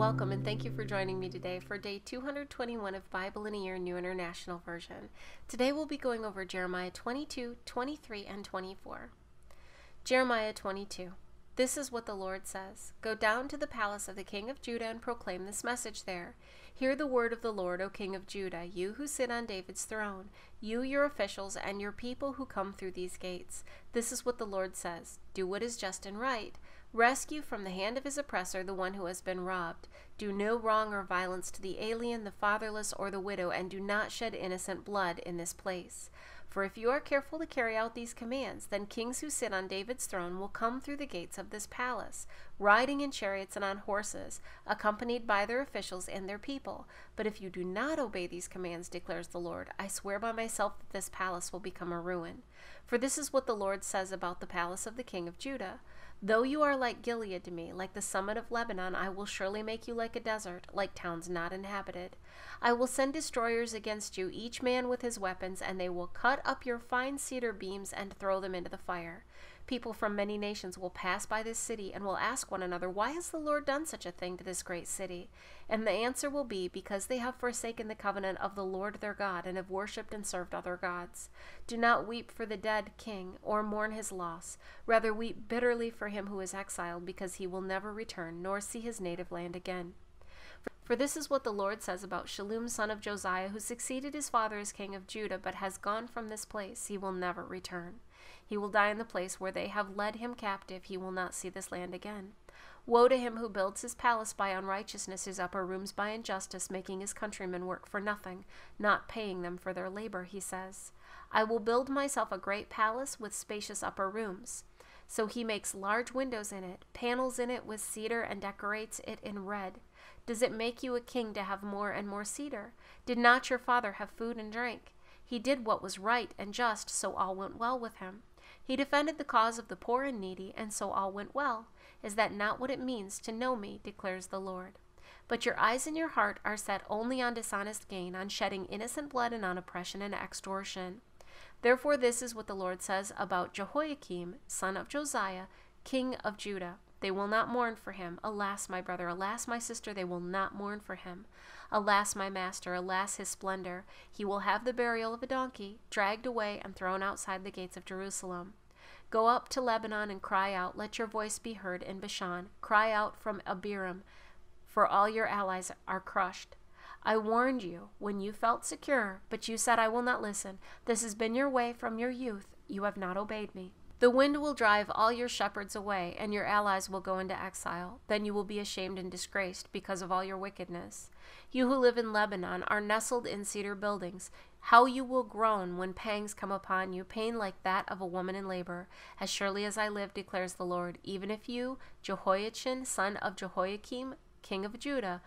Welcome and thank you for joining me today for day 221 of Bible in a Year New International Version. Today we'll be going over Jeremiah 22, 23, and 24. Jeremiah 22. This is what the Lord says. Go down to the palace of the king of Judah and proclaim this message there. Hear the word of the Lord, O king of Judah, you who sit on David's throne, you, your officials, and your people who come through these gates. This is what the Lord says. Do what is just and right. Rescue from the hand of his oppressor the one who has been robbed. Do no wrong or violence to the alien, the fatherless, or the widow, and do not shed innocent blood in this place. For if you are careful to carry out these commands, then kings who sit on David's throne will come through the gates of this palace, riding in chariots and on horses, accompanied by their officials and their people. But if you do not obey these commands, declares the Lord, I swear by myself that this palace will become a ruin. For this is what the Lord says about the palace of the king of Judah. Though you are like Gilead to me, like the summit of Lebanon, I will surely make you like a desert, like towns not inhabited. I will send destroyers against you, each man with his weapons, and they will cut up your fine cedar beams and throw them into the fire. People from many nations will pass by this city and will ask one another, why has the Lord done such a thing to this great city? And the answer will be, because they have forsaken the covenant of the Lord their God and have worshipped and served other gods. Do not weep for the dead king or mourn his loss. Rather weep bitterly for him who is exiled, because he will never return nor see his native land again. For this is what the Lord says about Shallum son of Josiah, who succeeded his father as king of Judah, but has gone from this place. He will never return. He will die in the place where they have led him captive. He will not see this land again. Woe to him who builds his palace by unrighteousness, his upper rooms by injustice, making his countrymen work for nothing, not paying them for their labor, he says. I will build myself a great palace with spacious upper rooms. So he makes large windows in it, panels in it with cedar, and decorates it in red. Does it make you a king to have more and more cedar? Did not your father have food and drink? He did what was right and just, so all went well with him. He defended the cause of the poor and needy, and so all went well. Is that not what it means to know me, declares the Lord? But your eyes and your heart are set only on dishonest gain, on shedding innocent blood, and on oppression and extortion. Therefore this is what the Lord says about Jehoiakim, son of Josiah, king of Judah. They will not mourn for him. Alas, my brother, alas, my sister, they will not mourn for him. Alas, my master, alas, his splendor. He will have the burial of a donkey, dragged away and thrown outside the gates of Jerusalem. Go up to Lebanon and cry out. Let your voice be heard in Bashan. Cry out from Abiram, for all your allies are crushed. I warned you when you felt secure, but you said, I will not listen. This has been your way from your youth. You have not obeyed me. The wind will drive all your shepherds away, and your allies will go into exile. Then you will be ashamed and disgraced because of all your wickedness. You who live in Lebanon are nestled in cedar buildings. How you will groan when pangs come upon you, pain like that of a woman in labor. As surely as I live, declares the Lord, even if you, Jehoiachin, son of Jehoiakim, king of Judah,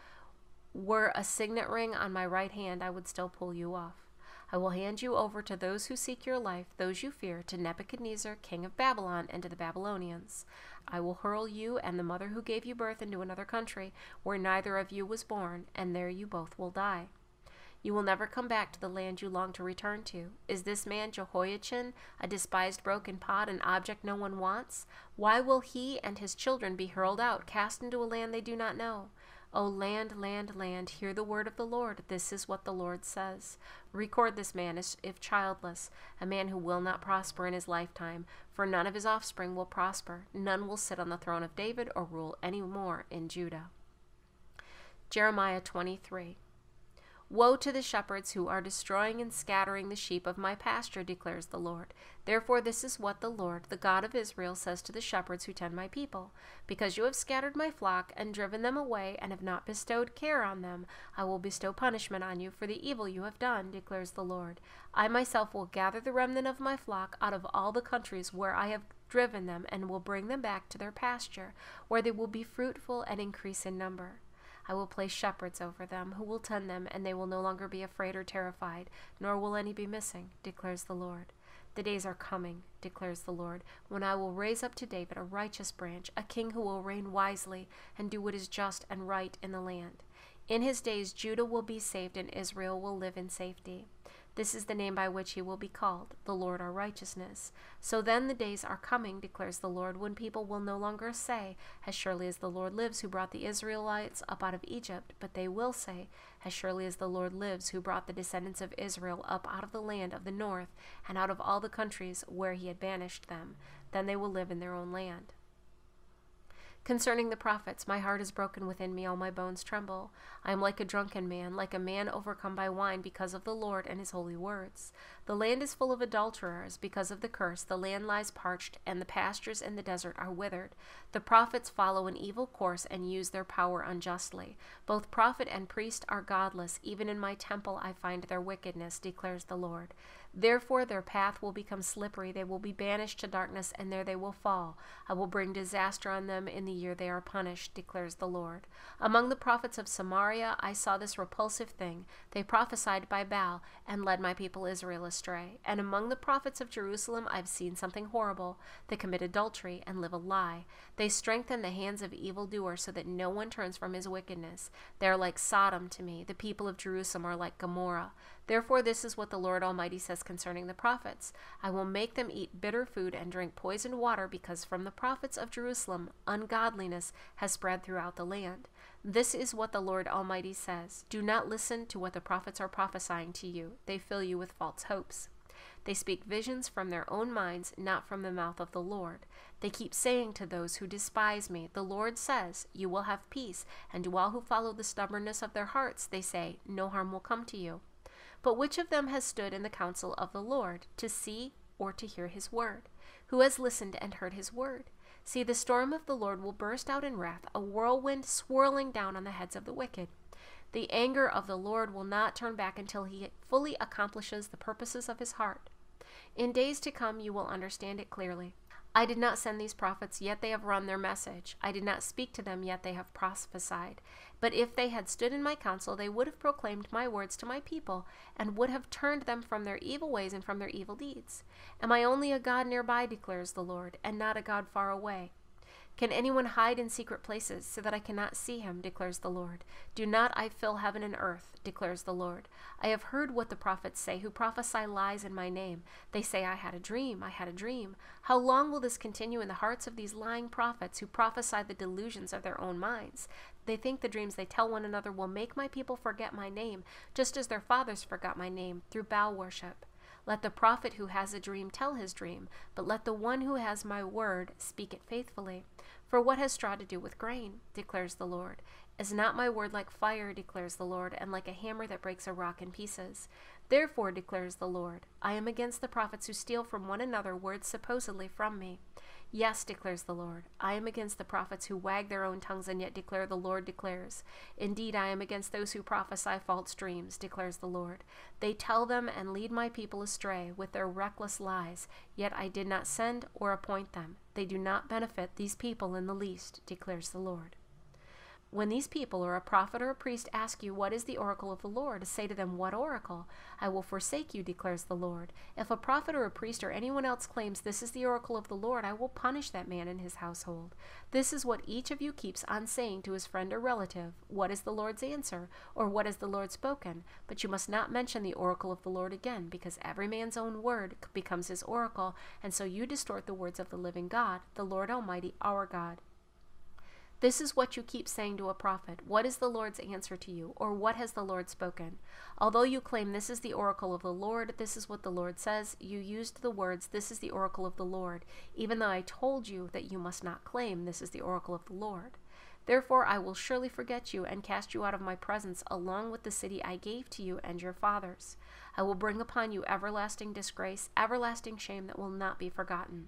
were a signet ring on my right hand, I would still pull you off. I will hand you over to those who seek your life, those you fear, to Nebuchadnezzar, king of Babylon, and to the Babylonians. I will hurl you and the mother who gave you birth into another country, where neither of you was born, and there you both will die. You will never come back to the land you long to return to. Is this man Jehoiachin a despised broken pot, an object no one wants? Why will he and his children be hurled out, cast into a land they do not know? O land, land, land, hear the word of the Lord. This is what the Lord says. Record this man as if childless, a man who will not prosper in his lifetime, for none of his offspring will prosper. None will sit on the throne of David or rule any more in Judah. Jeremiah 23. Woe to the shepherds who are destroying and scattering the sheep of my pasture, declares the Lord. Therefore this is what the Lord, the God of Israel, says to the shepherds who tend my people. Because you have scattered my flock and driven them away and have not bestowed care on them, I will bestow punishment on you for the evil you have done, declares the Lord. I myself will gather the remnant of my flock out of all the countries where I have driven them and will bring them back to their pasture, where they will be fruitful and increase in number. I will place shepherds over them, who will tend them, and they will no longer be afraid or terrified, nor will any be missing, declares the Lord. The days are coming, declares the Lord, when I will raise up to David a righteous branch, a king who will reign wisely and do what is just and right in the land. In his days Judah will be saved, and Israel will live in safety. This is the name by which he will be called, the Lord our righteousness. So then the days are coming, declares the Lord, when people will no longer say, as surely as the Lord lives, who brought the Israelites up out of Egypt, but they will say, as surely as the Lord lives, who brought the descendants of Israel up out of the land of the north, and out of all the countries where he had banished them. Then they will live in their own land. Concerning the prophets, my heart is broken within me, all my bones tremble. I am like a drunken man, like a man overcome by wine, because of the Lord and his holy words. The land is full of adulterers, because of the curse. The land lies parched, and the pastures in the desert are withered. The prophets follow an evil course and use their power unjustly. Both prophet and priest are godless. Even in my temple I find their wickedness, declares the Lord. Therefore their path will become slippery. They will be banished to darkness, and there they will fall. I will bring disaster on them in the year they are punished, declares the Lord. Among the prophets of Samaria I saw this repulsive thing. They prophesied by Baal and led my people Israel astray. And among the prophets of Jerusalem I've seen something horrible. They commit adultery and live a lie. They strengthen the hands of evildoers so that no one turns from his wickedness. They are like Sodom to me. The people of Jerusalem are like Gomorrah. Therefore this is what the Lord Almighty says concerning the prophets. I will make them eat bitter food and drink poisoned water, because from the prophets of Jerusalem ungodliness has spread throughout the land. This is what the Lord Almighty says. Do not listen to what the prophets are prophesying to you. They fill you with false hopes. They speak visions from their own minds, not from the mouth of the Lord. They keep saying to those who despise me, the Lord says, you will have peace. And to all who follow the stubbornness of their hearts, they say, no harm will come to you. But which of them has stood in the counsel of the Lord, to see or to hear his word? Who has listened and heard his word? See, the storm of the Lord will burst out in wrath, a whirlwind swirling down on the heads of the wicked. The anger of the Lord will not turn back until he fully accomplishes the purposes of his heart. In days to come you will understand it clearly. I did not send these prophets, yet they have run their message. I did not speak to them, yet they have prophesied. But if they had stood in my counsel, they would have proclaimed my words to my people, and would have turned them from their evil ways and from their evil deeds. Am I only a God nearby, declares the Lord, and not a God far away? Can anyone hide in secret places so that I cannot see him, declares the Lord? Do not I fill heaven and earth, declares the Lord. I have heard what the prophets say, who prophesy lies in my name. They say, I had a dream, I had a dream. How long will this continue in the hearts of these lying prophets who prophesy the delusions of their own minds? They think the dreams they tell one another will make my people forget my name, just as their fathers forgot my name through Baal worship. Let the prophet who has a dream tell his dream, but let the one who has my word speak it faithfully. For what has straw to do with grain, declares the Lord? Is not my word like fire, declares the Lord, and like a hammer that breaks a rock in pieces? Therefore, declares the Lord, I am against the prophets who steal from one another words supposedly from me. Yes, declares the Lord, I am against the prophets who wag their own tongues and yet declare the Lord declares. Indeed, I am against those who prophesy false dreams, declares the Lord. They tell them and lead my people astray with their reckless lies, yet I did not send or appoint them. They do not benefit these people in the least, declares the Lord. When these people or a prophet or a priest ask you, what is the oracle of the Lord? Say to them, what oracle? I will forsake you, declares the Lord. If a prophet or a priest or anyone else claims this is the oracle of the Lord, I will punish that man and his household. This is what each of you keeps on saying to his friend or relative. What is the Lord's answer? Or what has the Lord spoken? But you must not mention the oracle of the Lord again, because every man's own word becomes his oracle, and so you distort the words of the living God, the Lord Almighty, our God. This is what you keep saying to a prophet. What is the Lord's answer to you? Or what has the Lord spoken? Although you claim this is the oracle of the Lord, this is what the Lord says, you used the words, this is the oracle of the Lord, even though I told you that you must not claim this is the oracle of the Lord. Therefore I will surely forget you and cast you out of my presence along with the city I gave to you and your fathers. I will bring upon you everlasting disgrace, everlasting shame that will not be forgotten.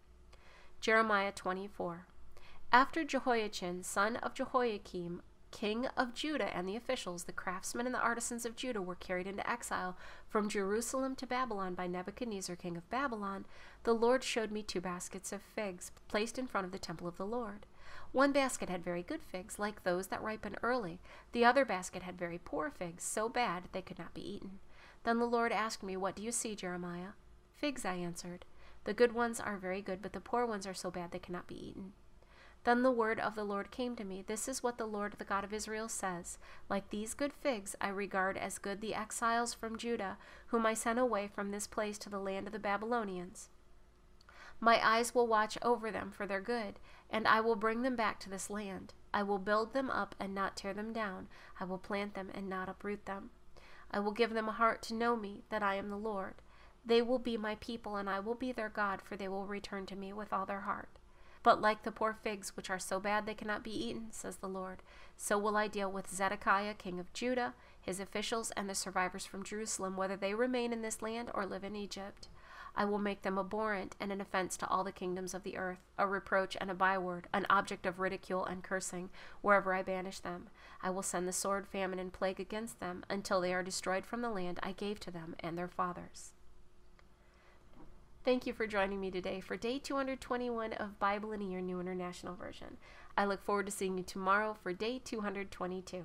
Jeremiah 24. After Jehoiachin, son of Jehoiakim, king of Judah, and the officials, the craftsmen and the artisans of Judah were carried into exile from Jerusalem to Babylon by Nebuchadnezzar, king of Babylon, the Lord showed me 2 baskets of figs placed in front of the temple of the Lord. One basket had very good figs, like those that ripen early. The other basket had very poor figs, so bad they could not be eaten. Then the Lord asked me, what do you see, Jeremiah? Figs, I answered. The good ones are very good, but the poor ones are so bad they cannot be eaten. Then the word of the Lord came to me. This is what the Lord, the God of Israel, says. Like these good figs, I regard as good the exiles from Judah, whom I sent away from this place to the land of the Babylonians. My eyes will watch over them for their good, and I will bring them back to this land. I will build them up and not tear them down. I will plant them and not uproot them. I will give them a heart to know me, that I am the Lord. They will be my people, and I will be their God, for they will return to me with all their heart. But like the poor figs, which are so bad they cannot be eaten, says the Lord, so will I deal with Zedekiah, king of Judah, his officials, and the survivors from Jerusalem, whether they remain in this land or live in Egypt. I will make them abhorrent and an offense to all the kingdoms of the earth, a reproach and a byword, an object of ridicule and cursing, wherever I banish them. I will send the sword, famine, and plague against them, until they are destroyed from the land I gave to them and their fathers. Thank you for joining me today for day 221 of Bible in a Year New International Version. I look forward to seeing you tomorrow for day 222.